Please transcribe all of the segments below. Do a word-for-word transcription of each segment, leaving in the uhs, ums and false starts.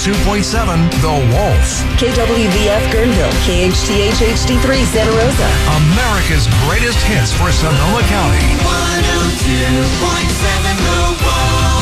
two point seven The Wolf. K W V F Guerneville, K H T H H D three Santa Rosa. America's greatest hits for Sonoma County. one oh two point seven The Wolf.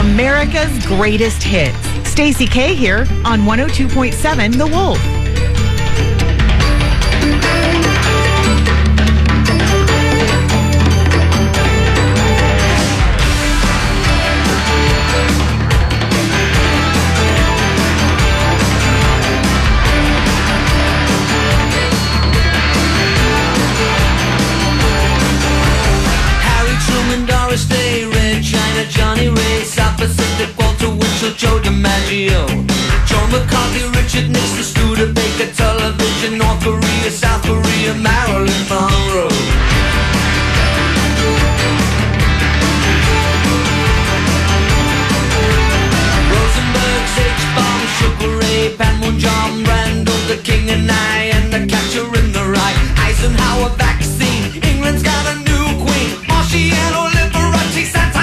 America's greatest hits. Stacey K here on one oh two point seven The Wolf. Johnny Ray, South Pacific, Walter Winchell, Joe DiMaggio, Joe McCarthy, Richard Nixon, Studebaker, television, North Korea, South Korea, Marilyn Monroe. Rosenberg, H-Bomb, Sugar Ray, Panmunjom, Randall, the King and I, and the Catcher in the Rye, Eisenhower vaccine, England's got a new queen, Marciano, Liberace, Santana.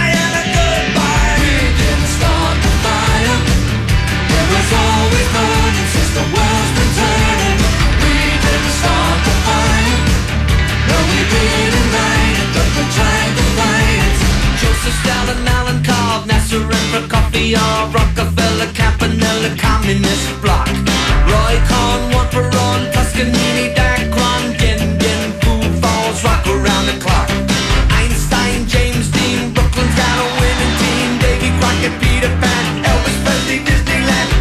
Always burning since the world's been turning. We didn't start the fire. No, we didn't light it, but we tried to fight it. Joseph Stalin, Alan Cobb, Nasser and Prokofiev, Rockefeller, Campanella, Communist Bloc, Roy Cohn, one for all, Toscanini, Dacron, Din Din, Foo Falls, rock around the clock. Einstein, James Dean, Brooklyn's got a winning team. Davy Crockett, Peter Pan, Elvis Presley, Disneyland.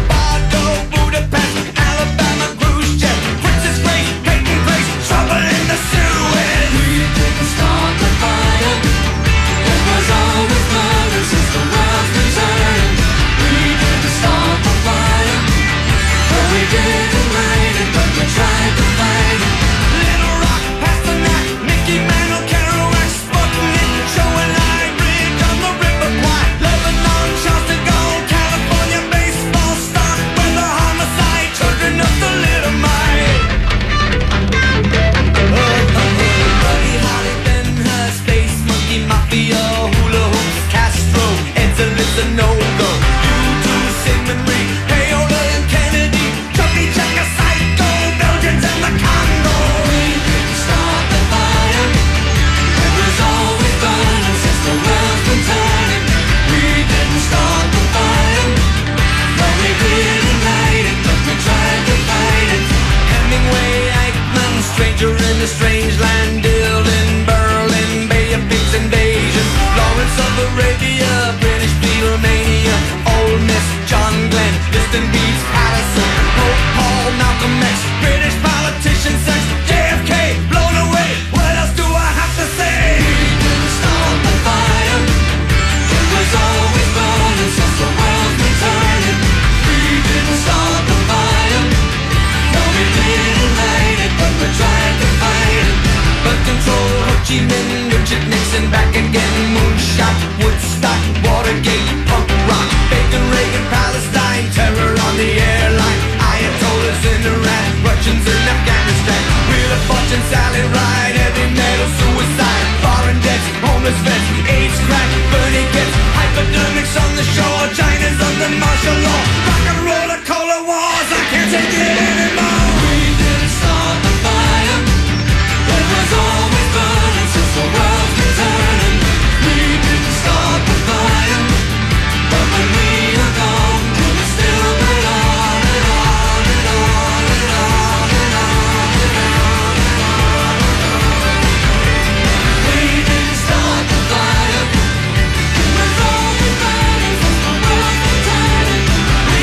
We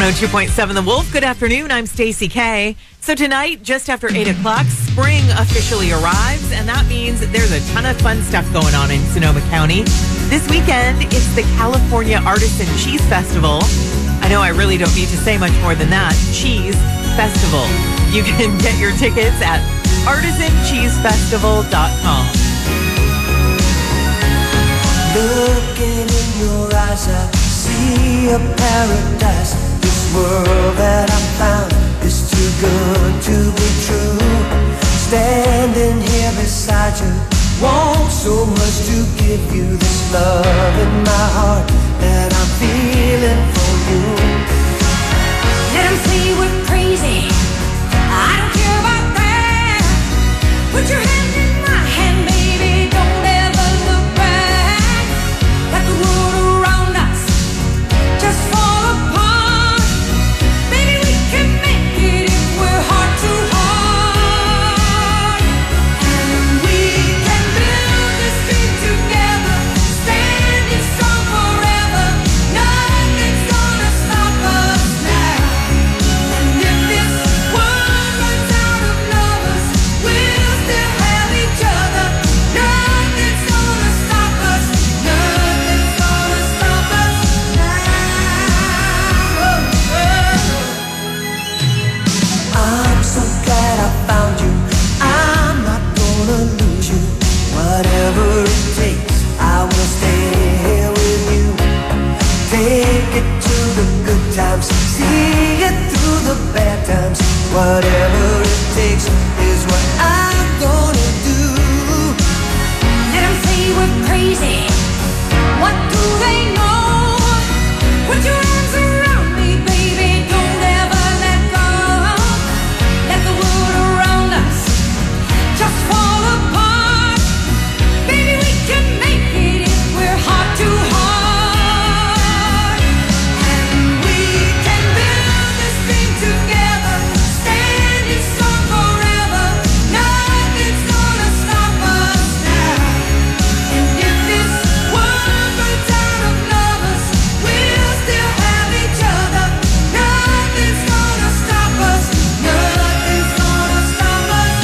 one oh two point seven The Wolf. Good afternoon. I'm Stacey K. So tonight, just after eight o'clock, spring officially arrives, and that means there's a ton of fun stuff going on in Sonoma County. This weekend, it's the California Artisan Cheese Festival. I know I really don't need to say much more than that. Cheese Festival. You can get your tickets at artisan cheese festival dot com. Looking in your eyes, I see a paradise. This world that I found is too good to be true. Standing here beside you, want so much to give you this love in my heart that I'm feeling for you. Let 'em say we're crazy, I don't care about that. Put your hand in my hand, baby, don't ever look back. Let the world around us just fall apart. Baby, we can make it if we're heart to heart. And we can build this dream together, standing strong forever. Nothing's gonna stop us now. And if this world runs out of lovers, we'll still have each other. Nothing's gonna stop us. Nothing's gonna stop us now. I'm so glad I found you. I'm not gonna lose you. Whatever it takes, I will stay here with you. Take it to the good times, see it through the bad times. Whatever it takes is what I'm gonna do. Let 'em say we're crazy. What do they know? Put your arms around me, baby. Don't ever let go. Let the world around us just fall apart. Baby, we can make it if we're heart to heart. And we can build this dream together, standing strong forever. Nothing's gonna stop us now. And if this world runs out of lovers, we'll still have each other. Nothing's gonna stop us. Nothing's gonna stop us.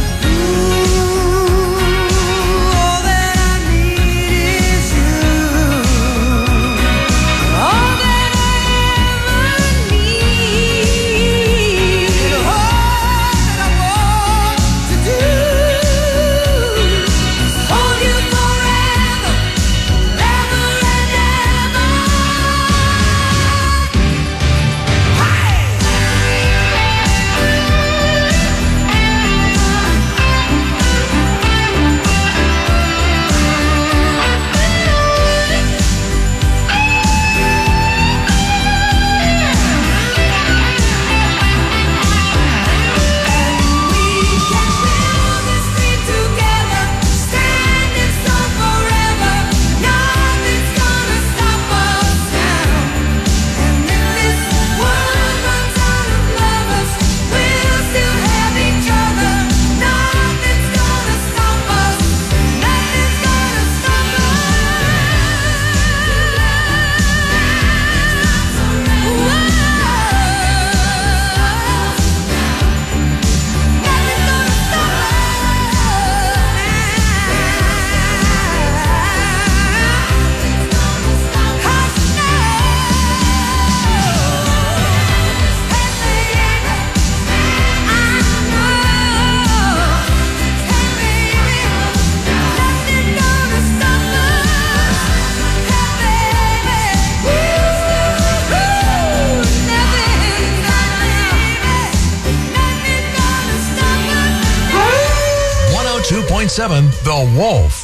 Ooh, all that I need is you. All that I ever need. All that I want to do is Hold you forever, forever and ever. We can build this dream together, standing strong forever. Nothing's gonna stop us now. And if this world runs out of lovers, we'll still have each other. Nothing's gonna stop us. Nothing's gonna stop one oh two point seven The Wolf.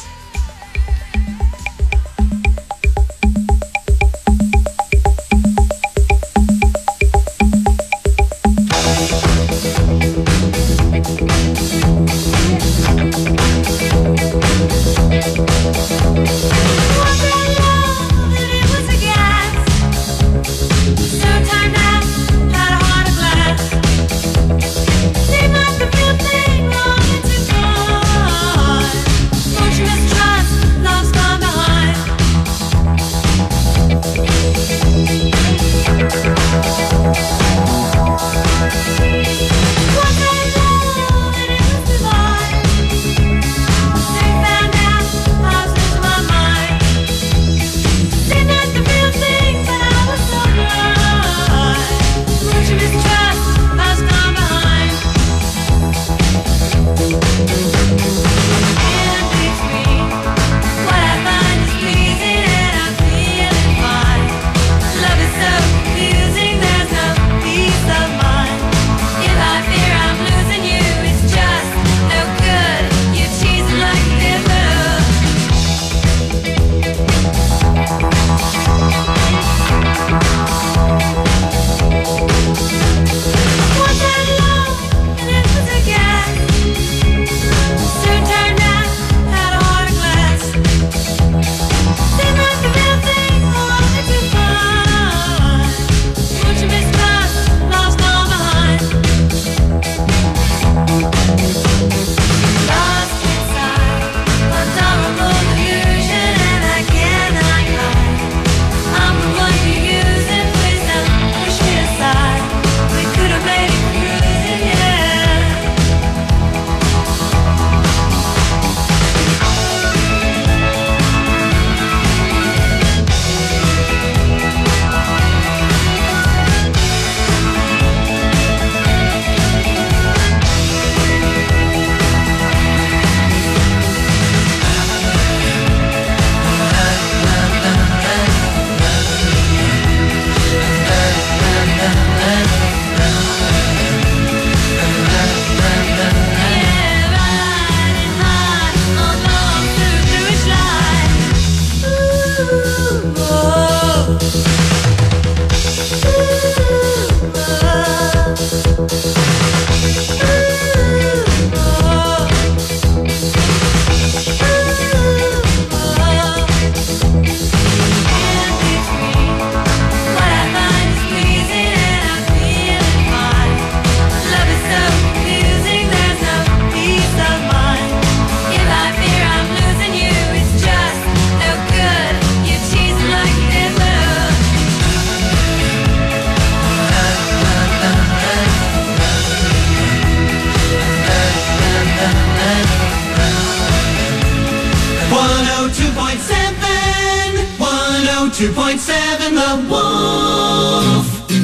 two point seven The Wolf.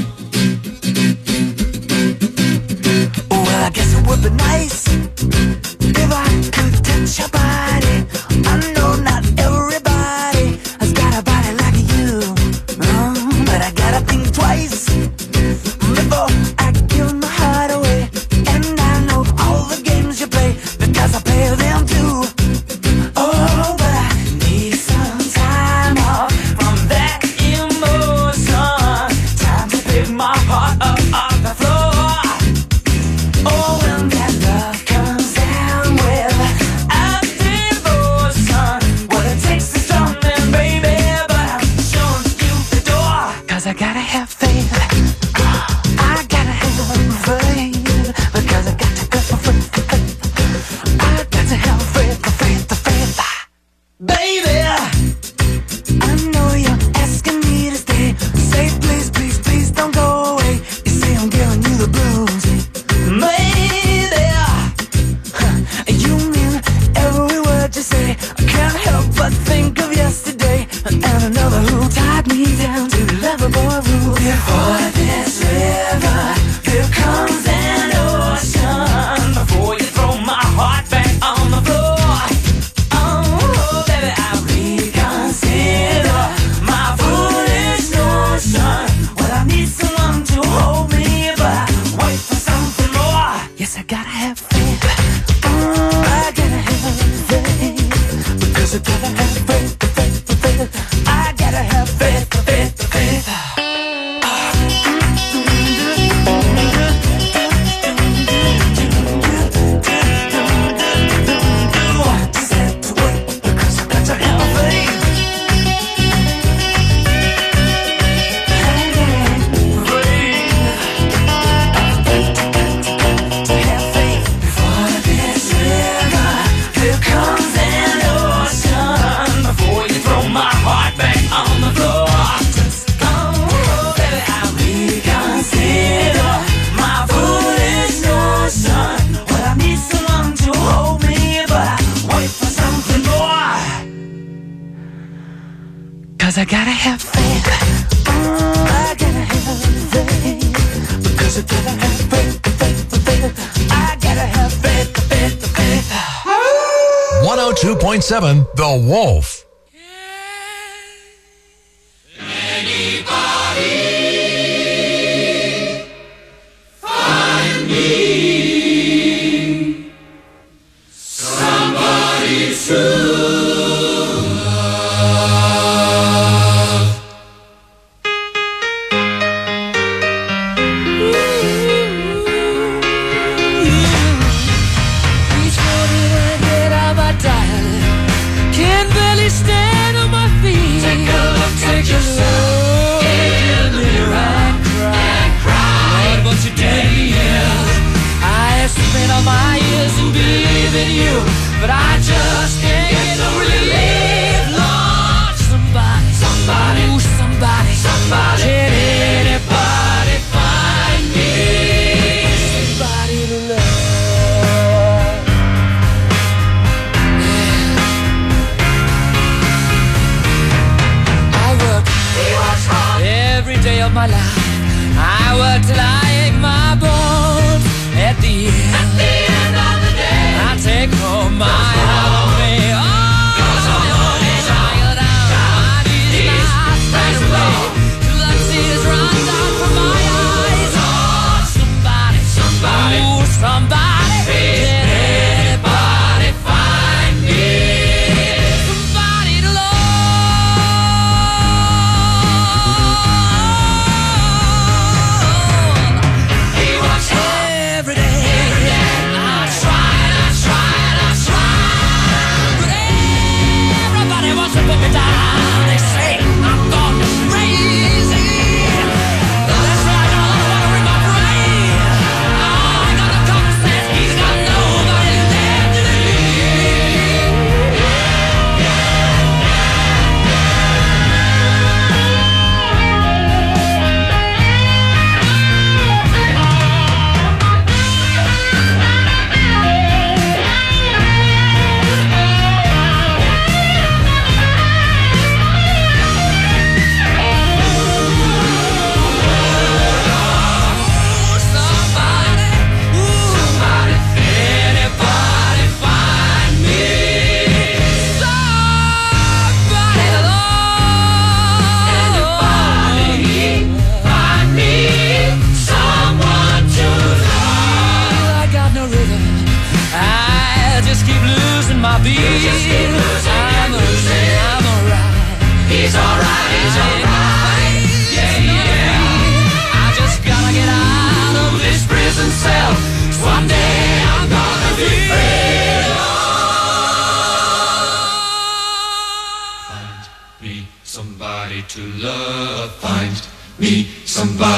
Well, I guess it would be nice if I could touch your body. I know not everybody has got a body like you, mm, but I gotta think twice before I give my heart away. And I know all the games you play because I play them too. Oh, but I need some time off from that emotion. Time to pick my heart up off the floor. Oh, when that love comes down with a devotion, what it takes is something, baby, but I'm showing you the door. Cause I gotta have faith. I gotta have faith. Because I got to have faith. I got to have faith, faith, faith. Baby, I know you're asking me to stay. Say please, please, please don't go away. You say I'm giving you the blues. Maybe you mean every word you say. I can't help but think of yesterday and another who tied me down to the lover boy rule. Before this river, here comes an ocean. Before you throw my heart back on the floor. Oh, baby, I reconsider my foolish notion. Well, I need someone to hold me, but I wait for something more. Yes, I gotta have faith. Oh, I gotta have faith. Because I gotta have faith, faith, faith. I gotta have faith, faith, faith. Just have to wait because I got to have faith. Have faith before this river. Here comes an ocean. Before you throw my heart back on the floor. Oh, baby, I reconsider my foolish notion. Well, I need someone to hold me, but I wait for something more. Cause I gotta have faith. Oh, I gotta have faith. Because I gotta have faith, faith, faith. I gotta have faith, faith, faith. one oh two point seven The Wolf. Each morning I get out my diary, can barely stand on my feet. Take a look at yourself in the mirror and cry. What about your daddy is? I have spent all my years in believing you, but I just can't get no relief. Lord, somebody, somebody, ooh, somebody, somebody. Can anybody find me somebody to love? I work every day of my life. I work till I ache my bones. At the end, at the end of the day, I take home my half of me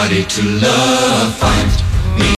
somebody to love. Find